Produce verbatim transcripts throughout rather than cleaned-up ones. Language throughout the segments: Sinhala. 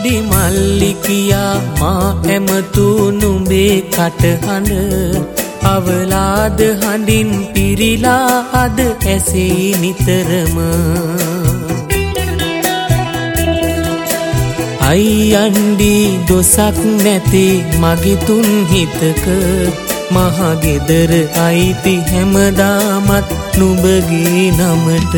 පොඩි මල්ලි කියා මා ඇමතු නුඹේ කටහඬ අවලාද හඬින් පිරිලා අද ඇසෙයි නිතරම අයියන්ඩි දොසක් නැති මගේ තුන් හිතක මහගෙදර අයිති හැමදාමත් නුඹගේ නමට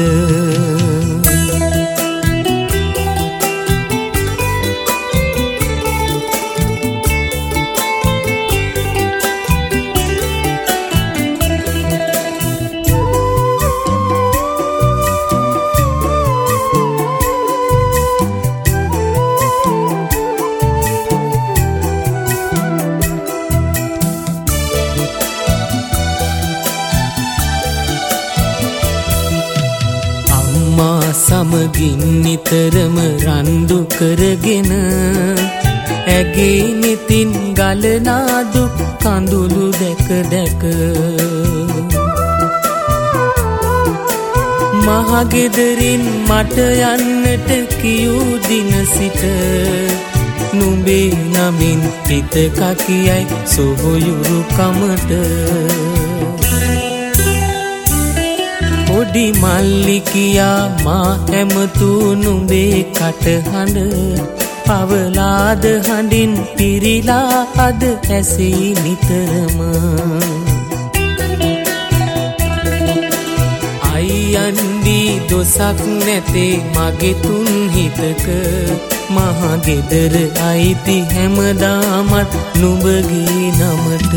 සමගින් නිතරම රණ්ඩු කරගෙන ඇගේ නිතින් ගලනා දුක් කඳුළු දැක දැක මහගෙදරින් මට යන්නට කියූ දින සිට නුඹේ නමින් හිතක කියයි සොහොයුරු කමට පොඩි මල්ලි කියා මා ඇමතු නුඹේ කටහඬ පවලාද හඬින් පිරිලා අද ඇසෙයි නිතරම අයියන්ඩි දොසක් නැතේ මගේ තුන් හිතක මහගෙදර අයිති හැමදාමත් නුඹගේ නමට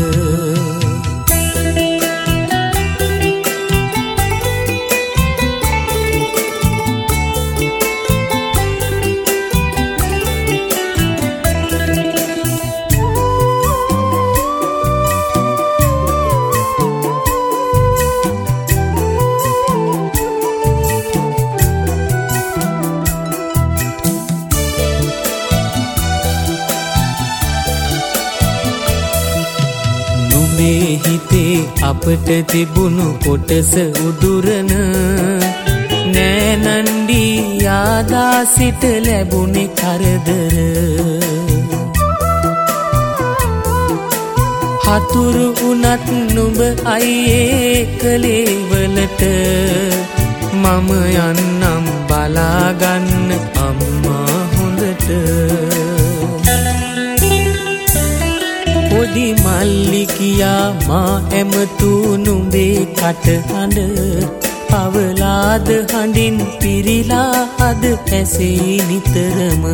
නුඹේ හිතේ අපට තිබුණු කොටස උදුරන නෑනන්ඩි යාදා සිට ලැබුණේ කරදර හතුරු වුණත් නුඹ අයියේ කලේවලට මම යන්නම් බලාගන්න අම්මා හොඳට පොඩි මල්ලි කියා මා ඇමතු නුඹේ කටහඬ පවලාද හඬින් පිරිලා අද ඇසෙයි නිතරම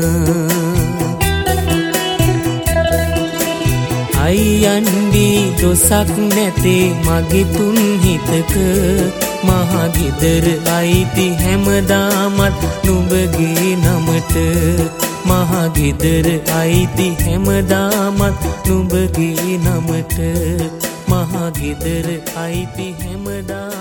අයියන්ඩි දොසක් නැතේ මගේ තුන් හිතක මහගෙදර අයිති හැමදාමත් නුඹගේ නමට මහගෙදර අයිති හැමදාමත් නුඹගේ නමට මහගෙදර අයිති හැමදාමත්